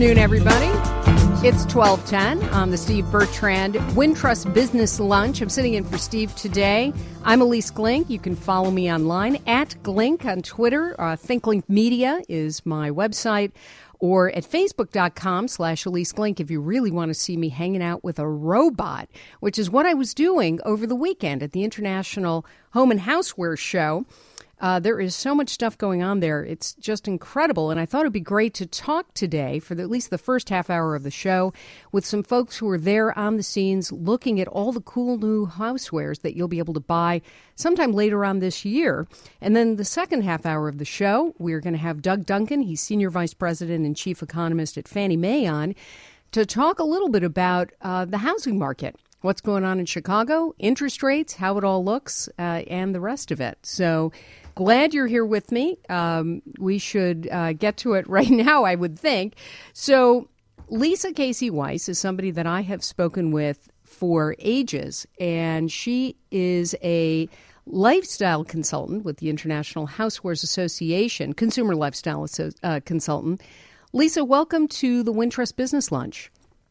afternoon, everybody. It's 12:10 on the Steve Bertrand Wintrust Business Lunch. I'm sitting in for Steve today. I'm Elise Glink. You can follow me online at Glink on Twitter. ThinkLink Media is my website, or at facebook.com/Elise Glink if you really want to see me hanging out with a robot, which is what I was doing over the weekend at the International Home and Houseware Show. There is so much stuff going on there. It's just incredible. And I thought it'd be great to talk today for at least the first half hour of the show with some folks who are there on the scenes looking at all the cool new housewares that you'll be able to buy sometime later on this year. And then the second half hour of the show, we're going to have Doug Duncan. He's Senior Vice President and Chief Economist at Fannie Mae on to talk a little bit about the housing market. What's going on in Chicago, interest rates, how it all looks, and the rest of it. So glad you're here with me. We should get to it right now, I would think. So Lisa Casey Weiss is somebody that I have spoken with for ages, and she is a lifestyle consultant with the International Housewares Association, consumer lifestyle consultant. Lisa, welcome to the Wintrust Business Lunch.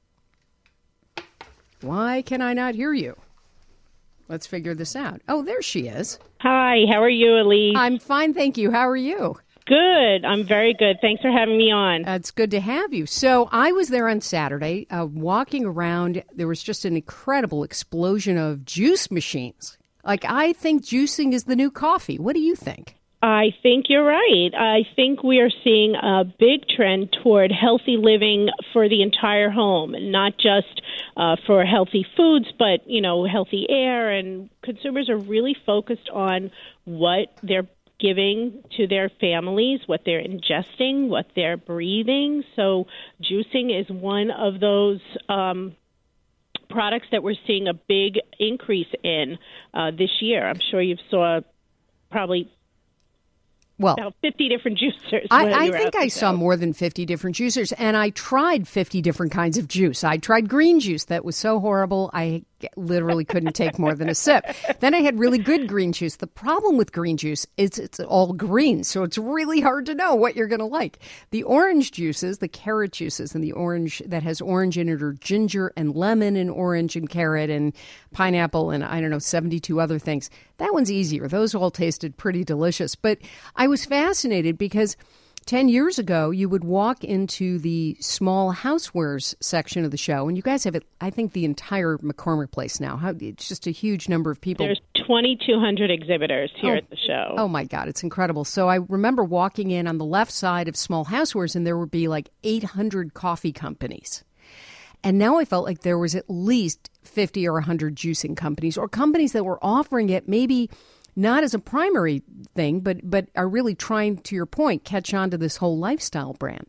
Why can I not hear you? Let's figure this out. Oh, there she is. Hi, how are you, Elise? I'm fine, thank you. How are you? Good. I'm very good. Thanks for having me on. It's good to have you. So I was there on Saturday walking around. There was just an incredible explosion of juice machines. I think juicing is the new coffee. What do you think? I think you're right. I think we are seeing a big trend toward healthy living for the entire home, not just for healthy foods, but, healthy air. And consumers are really focused on what they're giving to their families, what they're ingesting, what they're breathing. So juicing is one of those products that we're seeing a big increase in this year. I'm sure you saw probably about 50 different juicers. I think I saw more than 50 different juicers, and I tried 50 different kinds of juice. I tried green juice that was so horrible, I literally couldn't take more than a sip. Then I had really good green juice. The problem with green juice is it's all green, so it's really hard to know what you're going to like. The orange juices, the carrot juices, and the orange that has orange in it, or ginger and lemon and orange and carrot and pineapple and, 72 other things. That one's easier. Those all tasted pretty delicious. But I was fascinated because 10 years ago, you would walk into the small housewares section of the show, and you guys have it, I think, the entire McCormick Place now. It's just a huge number of people. There's 2,200 exhibitors here at the show. Oh, my God, it's incredible. So I remember walking in on the left side of small housewares, and there would be 800 coffee companies. And now I felt like there was at least 50 or 100 juicing companies, or companies that were offering it maybe not as a primary thing, but are really trying, to your point, catch on to this whole lifestyle brand.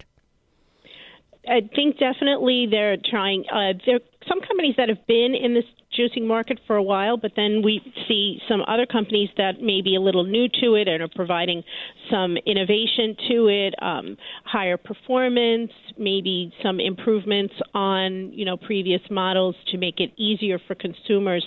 I think definitely they're trying. There are some companies that have been in this juicing market for a while, but then we see some other companies that may be a little new to it and are providing some innovation to it, higher performance, maybe some improvements on previous models to make it easier for consumers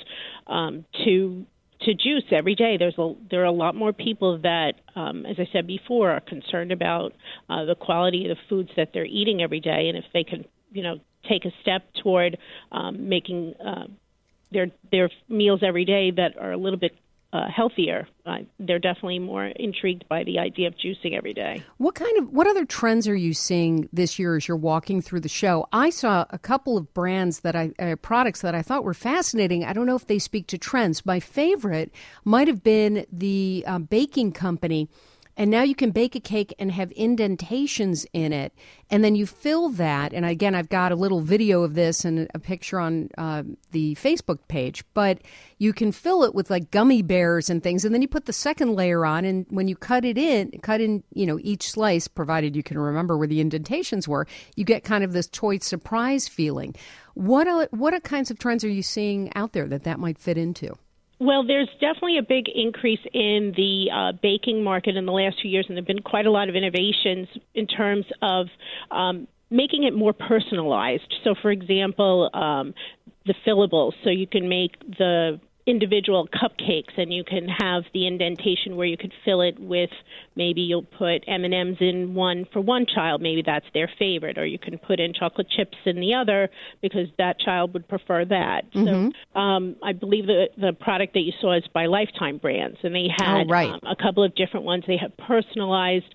to juice every day. There are a lot more people that, as I said before, are concerned about the quality of the foods that they're eating every day, and if they can, take a step toward making their meals every day that are a little bit healthier, they're definitely more intrigued by the idea of juicing every day. What other trends are you seeing this year as you're walking through the show? I saw a couple of brands products that I thought were fascinating. I don't know if they speak to trends. My favorite might have been the baking company. And now you can bake a cake and have indentations in it. And then you fill that. And again, I've got a little video of this and a picture on the Facebook page. But you can fill it with gummy bears and things. And then you put the second layer on. And when you cut in, each slice, provided you can remember where the indentations were, you get kind of this toy surprise feeling. What kinds of trends are you seeing out there that might fit into? Well, there's definitely a big increase in the baking market in the last few years, and there have been quite a lot of innovations in terms of making it more personalized. So, for example, the fillables, so you can make the individual cupcakes, and you can have the indentation where you could fill it with, maybe you'll put M&Ms in one for one child, maybe that's their favorite, or you can put in chocolate chips in the other because that child would prefer that. So I believe the product that you saw is by Lifetime Brands, and they had a couple of different ones. They have personalized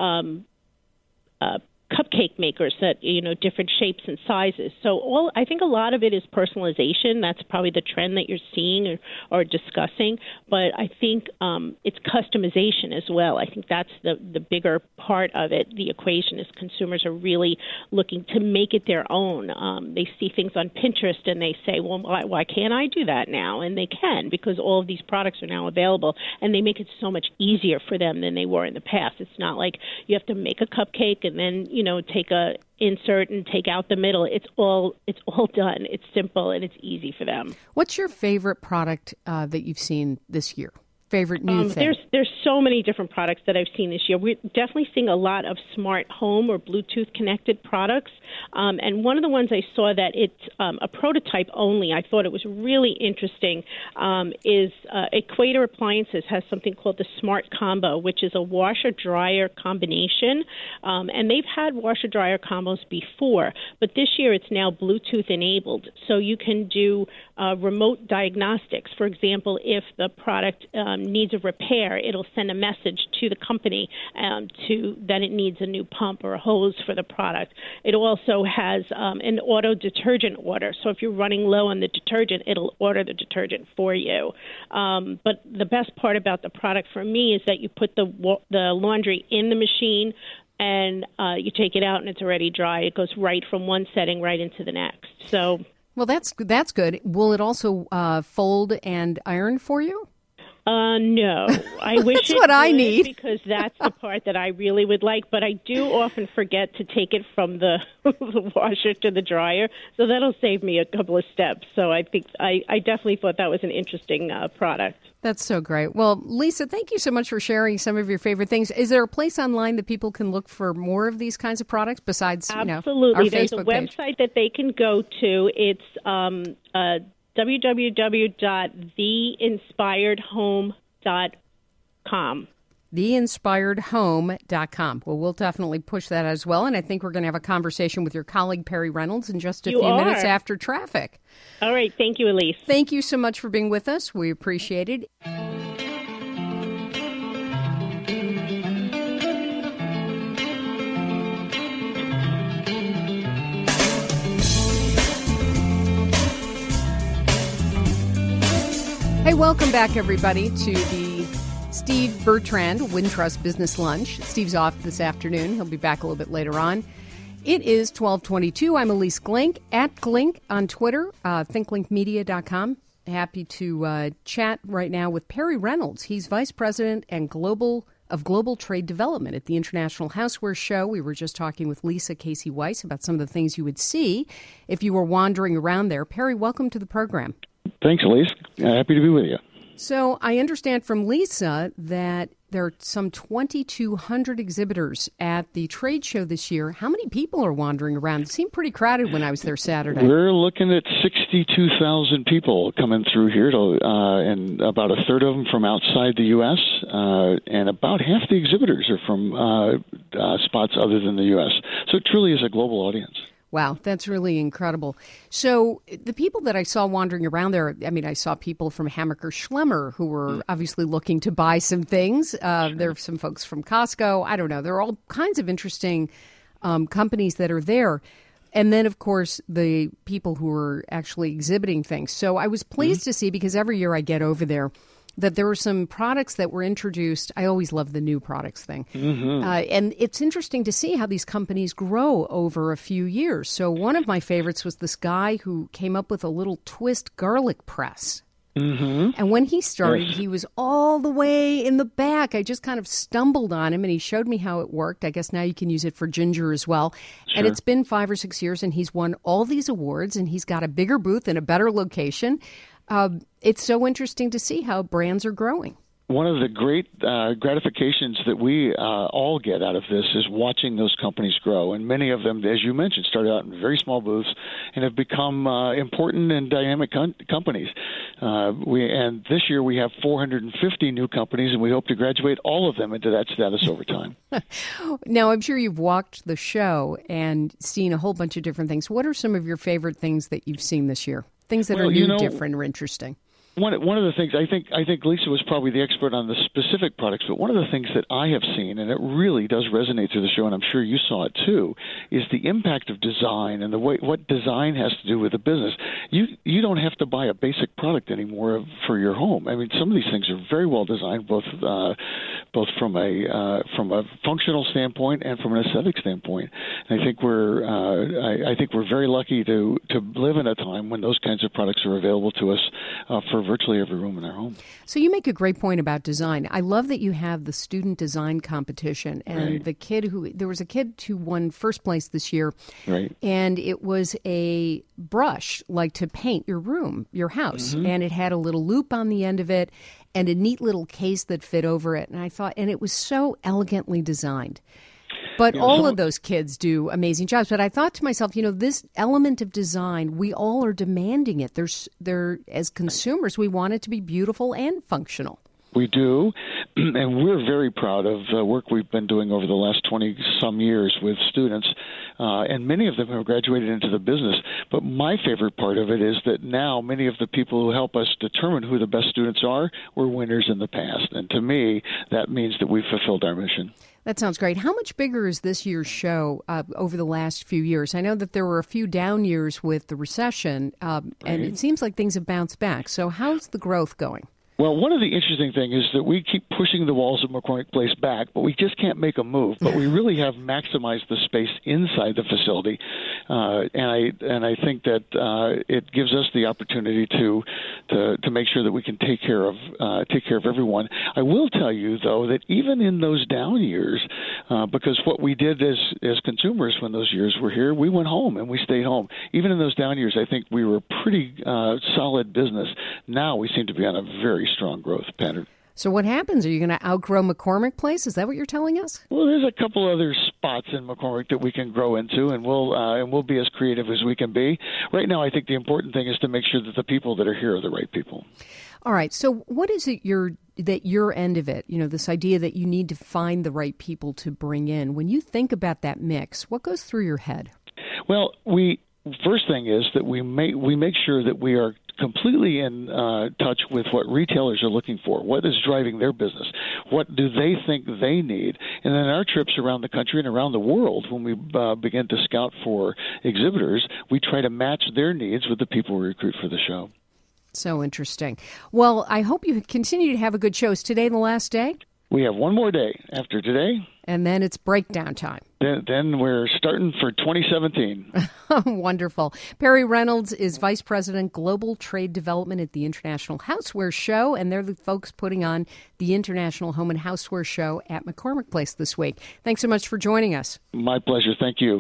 cupcake makers that, different shapes and sizes. So I think a lot of it is personalization. That's probably the trend that you're seeing or discussing. But I think it's customization as well. I think that's the bigger part of it. The equation is consumers are really looking to make it their own. They see things on Pinterest and they say, well, why can't I do that now? And they can, because all of these products are now available, and they make it so much easier for them than they were in the past. It's not like you have to make a cupcake and then take a insert and take out the middle. It's all done. It's simple and it's easy for them. What's your favorite product that you've seen this year? Favorite new thing? There's so many different products that I've seen this year. We're definitely seeing a lot of smart home or Bluetooth connected products. And one of the ones I saw that it's a prototype only, I thought it was really interesting, is Equator Appliances has something called the Smart Combo, which is a washer-dryer combination. And they've had washer-dryer combos before, but this year it's now Bluetooth enabled. So you can do remote diagnostics. For example, if the product needs a repair, it'll send a message to the company that it needs a new pump or a hose for the product. It also has an auto detergent order. So if you're running low on the detergent, it'll order the detergent for you. But the best part about the product for me is that you put the laundry in the machine, and you take it out and it's already dry. It goes right from one setting right into the next. So, well, that's good. Will it also fold and iron for you? No, I wish that's what I need, because that's the part that I really would like. But I do often forget to take it from the washer to the dryer, so that'll save me a couple of steps. So I think I definitely thought that was an interesting product. That's so great. Well, Lisa, thank you so much for sharing some of your favorite things. Is there a place online that people can look for more of these kinds of products besides, Absolutely. Our There's Facebook a website that they can go to. It's www.theinspiredhome.com. Theinspiredhome.com. Well, we'll definitely push that as well. And I think we're going to have a conversation with your colleague, Perry Reynolds, in just a few minutes after traffic. All right. Thank you, Elise. Thank you so much for being with us. We appreciate it. Hey, welcome back, everybody, to the Steve Bertrand Wintrust Business Lunch. Steve's off this afternoon. He'll be back a little bit later on. It is 12:22. I'm Elise Glink, at Glink on Twitter, thinklinkmedia.com. Happy to chat right now with Perry Reynolds. He's Vice President and Global Trade Development at the International Houseware Show. We were just talking with Lisa Casey-Weiss about some of the things you would see if you were wandering around there. Perry, welcome to the program. Thanks, Elise. Happy to be with you. So I understand from Lisa that there are some 2,200 exhibitors at the trade show this year. How many people are wandering around? It seemed pretty crowded when I was there Saturday. We're looking at 62,000 people coming through here, and about a third of them from outside the U.S., and about half the exhibitors are from spots other than the U.S. So it truly is a global audience. Wow, that's really incredible. So the people that I saw wandering around there, I saw people from Hammacher Schlemmer who were obviously looking to buy some things. There are some folks from Costco. I don't know. There are all kinds of interesting companies that are there. And then, of course, the people who are actually exhibiting things. So I was pleased to see, because every year I get over there, that there were some products that were introduced. I always love the new products thing. And it's interesting to see how these companies grow over a few years. So one of my favorites was this guy who came up with a little twist garlic press. And when he started, he was all the way in the back. I just kind of stumbled on him, and he showed me how it worked. I guess now you can use it for ginger as well. Sure. And it's been 5 or 6 years, and he's won all these awards, and he's got a bigger booth and a better location. It's so interesting to see how brands are growing. one of the great gratifications that we all get out of this is watching those companies grow. And many of them, as you mentioned, started out in very small booths and have become important and dynamic companies. And this year we have 450 new companies, and we hope to graduate all of them into that status over time. Now, I'm sure you've walked the show and seen a whole bunch of different things. What are some of your favorite things that you've seen this year? Things that are new, different, or interesting? One of the things, I think Lisa was probably the expert on the specific products, but one of the things that I have seen, and it really does resonate through the show, and I'm sure you saw it too, is the impact of design and the way what design has to do with the business. You don't have to buy a basic product anymore for your home. I mean, some of these things are very well designed, both from a functional standpoint and from an aesthetic standpoint. And I think we're very lucky to live in a time when those kinds of products are available to us for virtually every room in our home. So you make a great point about design. I love that you have the student design competition, and right. There was a kid who won first place this year, right. And it was a brush like to paint your room, your house, and it had a little loop on the end of it and a neat little case that fit over it. And I thought, and it was so elegantly designed. But all of those kids do amazing jobs. But I thought to myself, this element of design, we all are demanding it. As consumers, we want it to be beautiful and functional. We do, and we're very proud of the work we've been doing over the last 20-some years with students, and many of them have graduated into the business. But my favorite part of it is that now many of the people who help us determine who the best students are were winners in the past. And to me, that means that we've fulfilled our mission. That sounds great. How much bigger is this year's show over the last few years? I know that there were a few down years with the recession, and it seems like things have bounced back. So how's the growth going? Well, one of the interesting things is that we keep pushing the walls of McCormick Place back, but we just can't make a move. But we really have maximized the space inside the facility, and I think that it gives us the opportunity to make sure that we can take care of everyone. I will tell you though that even in those down years, because what we did as consumers when those years were here, we went home and we stayed home. Even in those down years, I think we were a pretty solid business. Now we seem to be on a very strong growth pattern. So what happens? Are you going to outgrow McCormick Place? Is that what you're telling us? Well, there's a couple other spots in McCormick that we can grow into, and we'll be as creative as we can be. Right now, I think the important thing is to make sure that the people that are here are the right people. All right. So what is it your end of it, this idea that you need to find the right people to bring in? When you think about that mix, what goes through your head? Well, first thing is that we make sure that we are completely in touch with what retailers are looking for. What is driving their business? What do they think they need? And then our trips around the country and around the world, when we begin to scout for exhibitors, we try to match their needs with the people we recruit for the show. So interesting. Well, I hope you continue to have a good show. Is today the last day? We have one more day after today. And then it's breakdown time. Then we're starting for 2017. Wonderful. Perry Reynolds is Vice President, Global Trade Development at the International Houseware Show, and they're the folks putting on the International Home and Houseware Show at McCormick Place this week. Thanks so much for joining us. My pleasure. Thank you.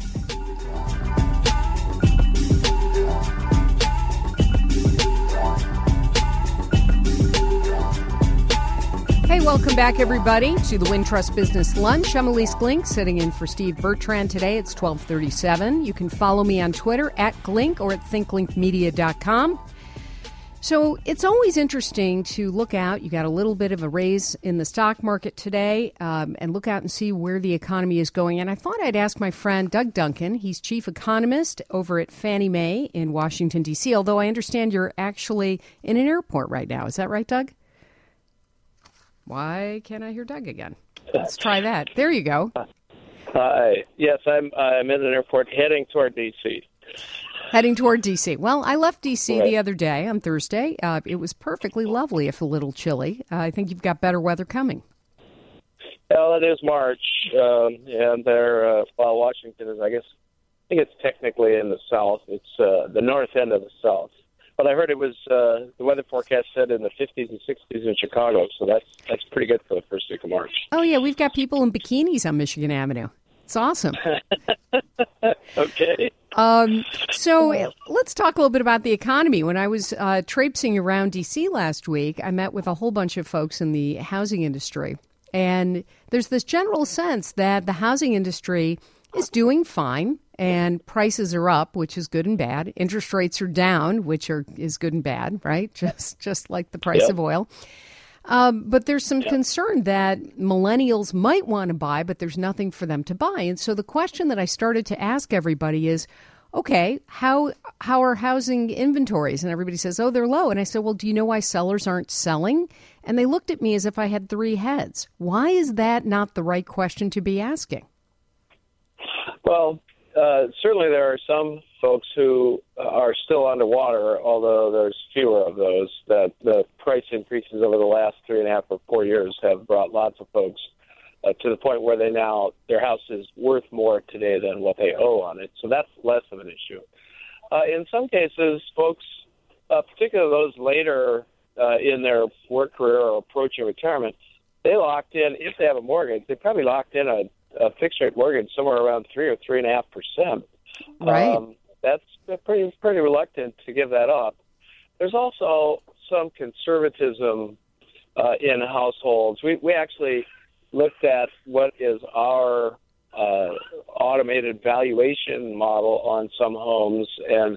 Hey, welcome back, everybody, to the Wintrust Business Lunch. I'm Elise Glink, sitting in for Steve Bertrand today. It's 12:37. You can follow me on Twitter at Glink or at thinklinkmedia.com. So it's always interesting to look out. You got a little bit of a raise in the stock market today, and look out and see where the economy is going. And I thought I'd ask my friend Doug Duncan. He's chief economist over at Fannie Mae in Washington, D.C., although I understand you're actually in an airport right now. Is that right, Doug? Why can't I hear Doug again? Let's try that. There you go. Hi. Yes, I'm in an airport heading toward D.C. Heading toward D.C. Well, I left D.C. the other day on Thursday. It was perfectly lovely, if a little chilly. I think you've got better weather coming. Well, it is March, and there, while Washington is, I think it's technically in the south. It's the north end of the south. But I heard it was the weather forecast said in the 50s and 60s in Chicago, so that's pretty good for the first week of March. Oh, yeah, we've got people in bikinis on Michigan Avenue. It's awesome. Okay. So let's talk a little bit about the economy. When I was traipsing around D.C. last week, I met with a whole bunch of folks in the housing industry. And there's this general sense that the housing industry is doing fine and prices are up, which is good and bad. Interest rates are down, which is good and bad, right? Just like the price of oil. But there's some concern that millennials might want to buy, but there's nothing for them to buy. And so the question that I started to ask everybody is, okay, how are housing inventories? And everybody says, oh, they're low. And I said, well, do you know why sellers aren't selling? And they looked at me as if I had three heads. Why is that not the right question to be asking? Well, certainly there are some folks who are still underwater, although there's fewer of those. That the price increases over the last 3.5 or 4 years have brought lots of folks to the point where their house is worth more today than what they owe on it. So that's less of an issue. In some cases, folks, particularly those later in their work career or approaching retirement, they locked in, if they have a mortgage, they probably locked in a fixed rate mortgage somewhere around 3 or 3.5%. Right. That's pretty reluctant to give that up. There's also some conservatism in households. We actually looked at what is our automated valuation model on some homes and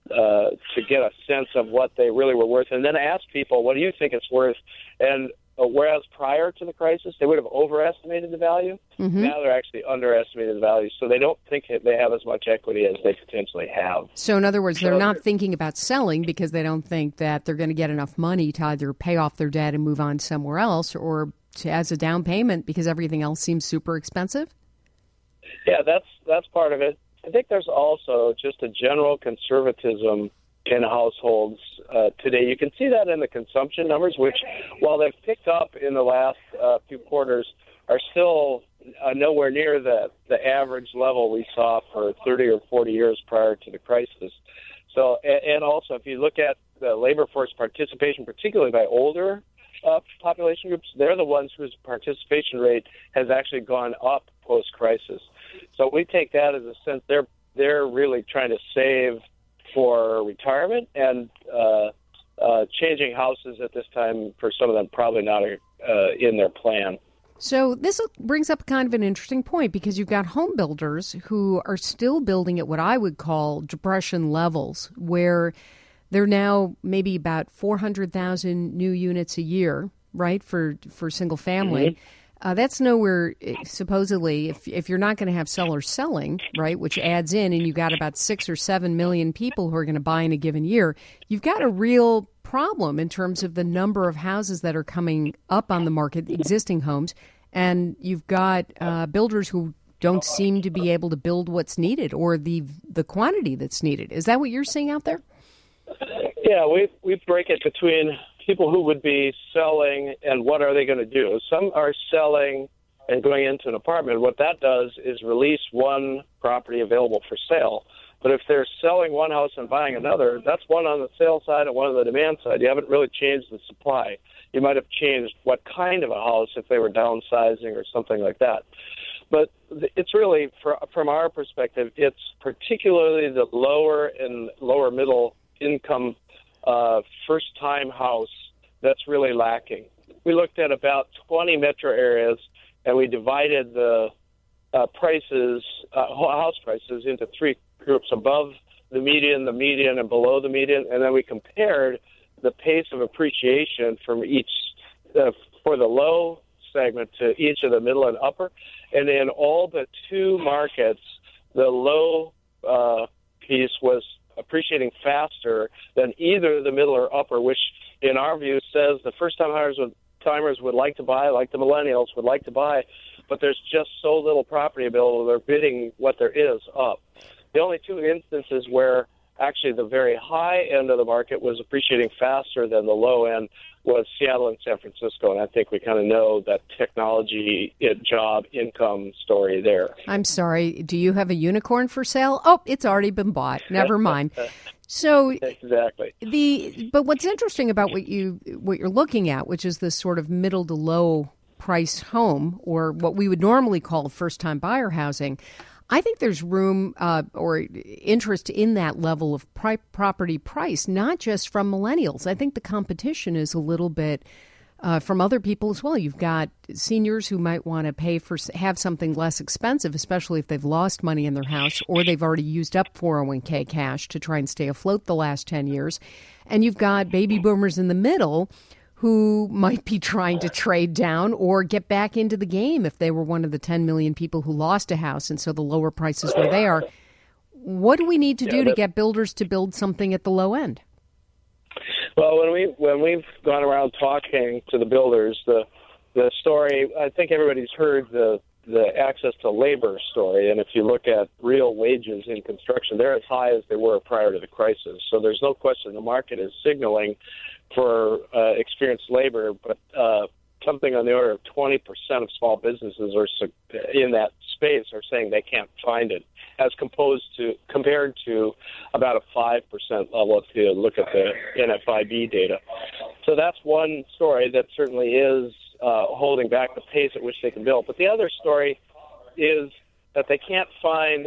to get a sense of what they really were worth, and then ask people, what do you think it's worth? And whereas prior to the crisis, they would have overestimated the value. Mm-hmm. Now they're actually underestimating the value, so they don't think they have as much equity as they potentially have. So in other words, they're not thinking about selling because they don't think that they're going to get enough money to either pay off their debt and move on somewhere else, or as a down payment because everything else seems super expensive? Yeah, that's part of it. I think there's also just a general conservatism in households today. You can see that in the consumption numbers, which, while they've picked up in the last few quarters, are still nowhere near the average level we saw for 30 or 40 years prior to the crisis. So, and also, if you look at the labor force participation, particularly by older population groups, they're the ones whose participation rate has actually gone up post-crisis. So we take that as a sense they're really trying to save for retirement, and changing houses at this time for some of them probably not in their plan. So this brings up kind of an interesting point, because you've got home builders who are still building at what I would call depression levels, where they're now maybe about 400,000 new units a year, right, for single family. Mm-hmm. That's nowhere, supposedly, if you're not going to have sellers selling, right, which adds in, and you've got about 6 or 7 million people who are going to buy in a given year, you've got a real problem in terms of the number of houses that are coming up on the market, existing homes, and you've got builders who don't seem to be able to build what's needed or the quantity that's needed. Is that what you're seeing out there? Yeah, we break it between people who would be selling and what are they going to do. Some are selling and going into an apartment. What that does is release one property available for sale. But if they're selling one house and buying another, that's one on the sale side and one on the demand side. You haven't really changed the supply. You might have changed what kind of a house if they were downsizing or something like that. But it's really, from our perspective, it's particularly the lower and lower middle income first-time house that's really lacking. We looked at about 20 metro areas, and we divided the prices, house prices, into three groups: above the median, and below the median, and then we compared the pace of appreciation from each for the low segment to each of the middle and upper. And in all but two markets, the low piece was appreciating faster than either the middle or upper, which in our view says the first-time timers would like to buy, like the millennials would like to buy, but there's just so little property available, they're bidding what there is up. The only two instances where actually the very high end of the market was appreciating faster than the low end was Seattle and San Francisco, and I think we kind of know that technology, job, income story there. I'm sorry, do you have a unicorn for sale? Oh, it's already been bought. Never mind. So exactly. But what's interesting about what you're looking at, which is this sort of middle to low price home, or what we would normally call first-time buyer housing, I think there's room or interest in that level of property price, not just from millennials. I think the competition is a little bit from other people as well. You've got seniors who might want to have something less expensive, especially if they've lost money in their house or they've already used up 401k cash to try and stay afloat the last 10 years. And you've got baby boomers in the middle who might be trying to trade down or get back into the game if they were one of the 10 million people who lost a house, and so the lower prices where they are. What do we need to do to get builders to build something at the low end? Well, when we've gone around talking to the builders, the story, I think everybody's heard the access to labor story, and if you look at real wages in construction, they're as high as they were prior to the crisis. So there's no question the market is signaling for experienced labor, but something on the order of 20% of small businesses are in that space are saying they can't find it, as compared to about a 5% level if you look at the NFIB data. So that's one story that certainly is holding back the pace at which they can build. But the other story is that they can't find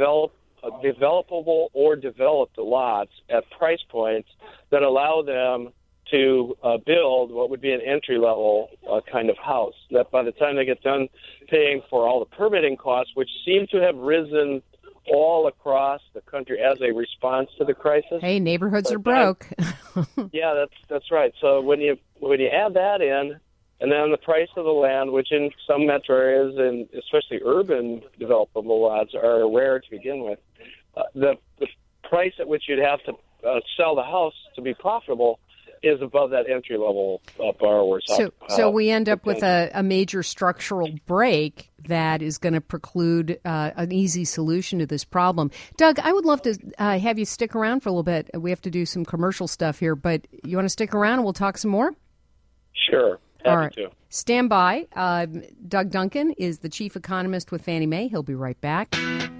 developable or developed lots at price points that allow them to build what would be an entry-level kind of house, that by the time they get done paying for all the permitting costs, which seem to have risen all across the country as a response to the crisis. Hey, neighborhoods are broke. Yeah, that's right. So when you add that in, and then the price of the land, which in some metro areas and especially urban developable lots are rare to begin with, the price at which you'd have to sell the house to be profitable is above that entry-level borrower. So we end up with a major structural break that is going to preclude an easy solution to this problem. Doug, I would love to have you stick around for a little bit. We have to do some commercial stuff here, but you want to stick around and we'll talk some more? Sure. Happy All right. to. Stand by. Doug Duncan is the chief economist with Fannie Mae. He'll be right back.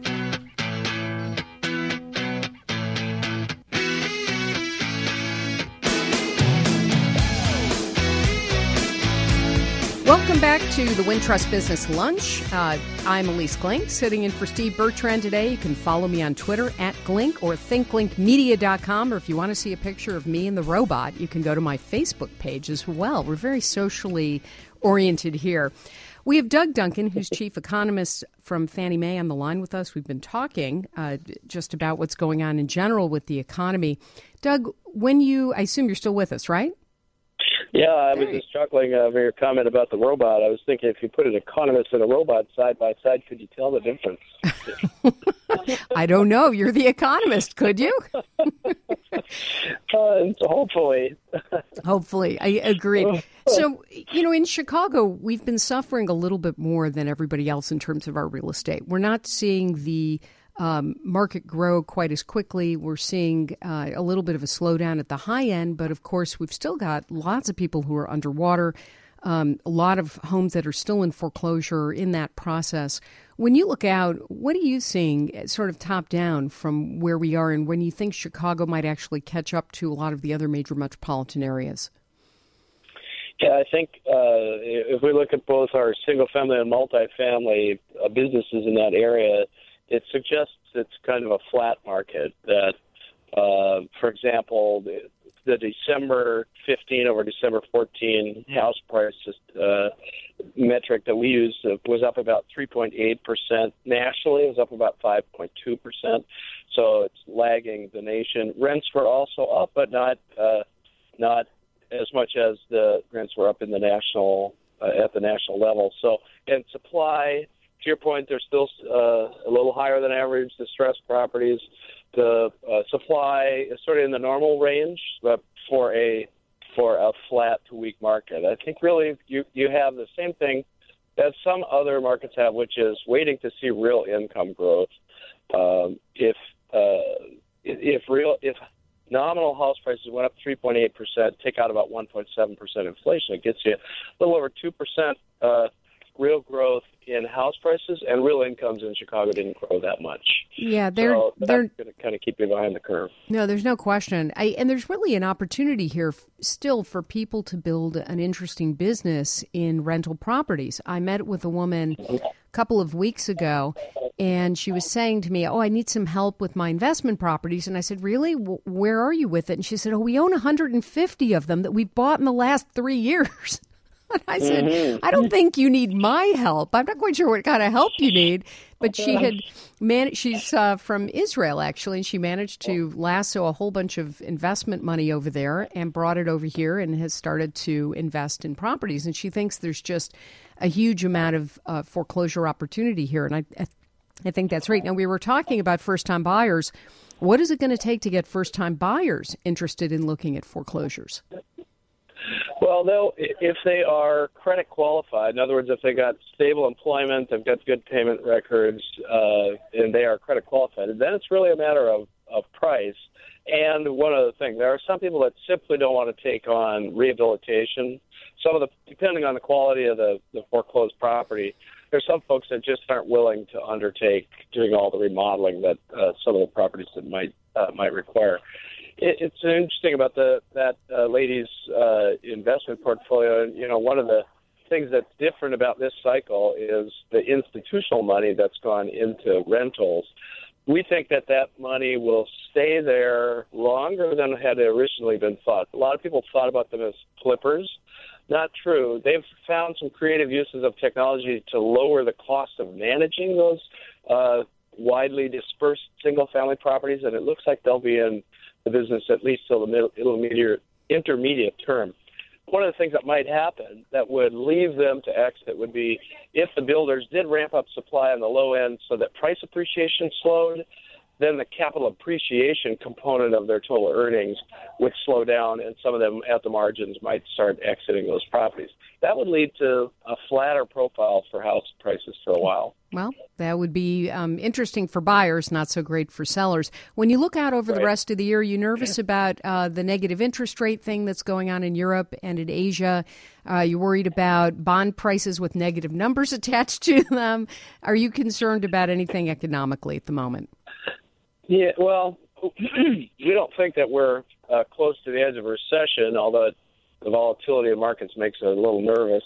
Welcome back to the Wintrust Business Lunch. I'm Elise Glink, sitting in for Steve Bertrand today. You can follow me on Twitter at Glink or thinkglinkmedia.com, or if you want to see a picture of me and the robot, you can go to my Facebook page as well. We're very socially oriented here. We have Doug Duncan, who's chief economist from Fannie Mae, on the line with us. We've been talking just about what's going on in general with the economy. Doug, I assume you're still with us, right? Yeah, I was just chuckling over your comment about the robot. I was thinking if you put an economist and a robot side by side, could you tell the difference? I don't know. You're the economist. Could you? Hopefully. Hopefully. I agree. So, in Chicago, we've been suffering a little bit more than everybody else in terms of our real estate. We're not seeing the market grow quite as quickly. We're seeing a little bit of a slowdown at the high end, but of course we've still got lots of people who are underwater, a lot of homes that are still in foreclosure in that process. When you look out, what are you seeing sort of top down from where we are, and when you think Chicago might actually catch up to a lot of the other major metropolitan areas? Yeah, I think if we look at both our single-family and multifamily businesses in that area, it suggests it's kind of a flat market. That, for example, the December 15 over December 14 house price metric that we used was up about 3.8% nationally. It was up about 5.2%. So it's lagging the nation. Rents were also up, but not as much as the rents were up in the national at the national level. So, and supply, to your point, they're still a little higher than average, distressed properties. The supply is sort of in the normal range, but for a flat to weak market. I think really you have the same thing that some other markets have, which is waiting to see real income growth. If nominal house prices went up 3.8%, take out about 1.7% inflation, it gets you a little over 2% real growth in house prices, and real incomes in Chicago didn't grow that much. Yeah, that's going to kind of keep you behind the curve. No, there's no question. And there's really an opportunity here still for people to build an interesting business in rental properties. I met with a woman a couple of weeks ago, and she was saying to me, I need some help with my investment properties. And I said, really? Where are you with it? And she said, we own 150 of them that we bought in the last 3 years. And I said, I don't think you need my help. I'm not quite sure what kind of help you need. But she had she's from Israel, actually, and she managed to lasso a whole bunch of investment money over there and brought it over here and has started to invest in properties. And she thinks there's just a huge amount of foreclosure opportunity here. And I think that's right. Now, we were talking about first-time buyers. What is it going to take to get first-time buyers interested in looking at foreclosures? Well, if they are credit qualified, in other words, if they got stable employment, they've got good payment records, and they are credit qualified, then it's really a matter of price. And one other thing, there are some people that simply don't want to take on rehabilitation. Depending on the quality of the foreclosed property, there's some folks that just aren't willing to undertake doing all the remodeling that some of the properties that might require. It's interesting about that lady's investment portfolio. You know, one of the things that's different about this cycle is the institutional money that's gone into rentals. We think that money will stay there longer than had originally been thought. A lot of people thought about them as flippers. Not true. They've found some creative uses of technology to lower the cost of managing those widely dispersed single-family properties, and it looks like they'll be in the business at least till the intermediate term. One of the things that might happen that would leave them to exit would be if the builders did ramp up supply on the low end so that price appreciation slowed, then the capital appreciation component of their total earnings would slow down, and some of them at the margins might start exiting those properties. That would lead to a flatter profile for house prices for a while. Well, that would be interesting for buyers, not so great for sellers. When you look out over the rest of the year, are you nervous about the negative interest rate thing that's going on in Europe and in Asia? You're worried about bond prices with negative numbers attached to them? Are you concerned about anything economically at the moment? Yeah, well, we don't think that we're close to the edge of a recession, although the volatility of markets makes it a little nervous.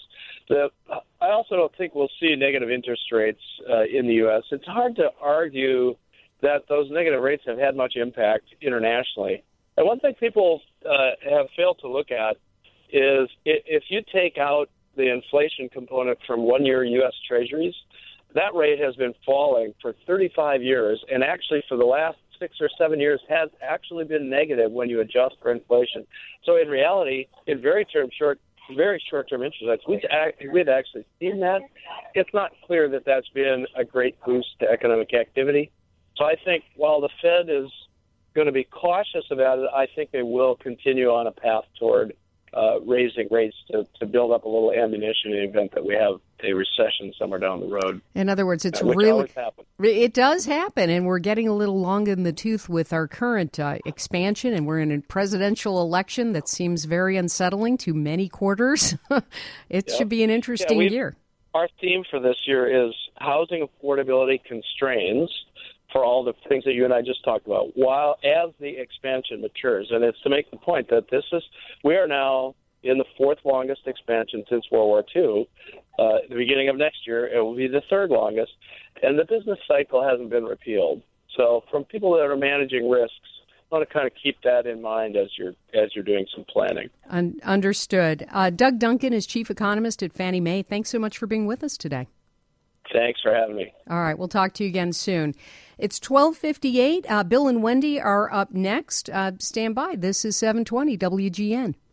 I also don't think we'll see negative interest rates in the U.S. It's hard to argue that those negative rates have had much impact internationally. And one thing people have failed to look at is if you take out the inflation component from one-year U.S. Treasuries, that rate has been falling for 35 years, and actually for the last 6 or 7 years has actually been negative when you adjust for inflation. So in reality, in very short-term interest rates, we've actually seen that. It's not clear that that's been a great boost to economic activity. So I think while the Fed is going to be cautious about it, I think they will continue on a path toward raising rates to build up a little ammunition in the event that we have a recession somewhere down the road. In other words, it does happen, and we're getting a little long in the tooth with our current expansion, and we're in a presidential election that seems very unsettling to many quarters. It should be an interesting year. Our theme for this year is housing affordability constraints for all the things that you and I just talked about, while as the expansion matures. And it's to make the point that we are now in the fourth longest expansion since World War II. At the beginning of next year, it will be the third longest, and the business cycle hasn't been repealed. So from people that are managing risks, I want to kind of keep that in mind as you're doing some planning. Understood. Doug Duncan is chief economist at Fannie Mae. Thanks so much for being with us today. Thanks for having me. All right, we'll talk to you again soon. It's 12:58. Bill and Wendy are up next. Stand by. This is 720 WGN.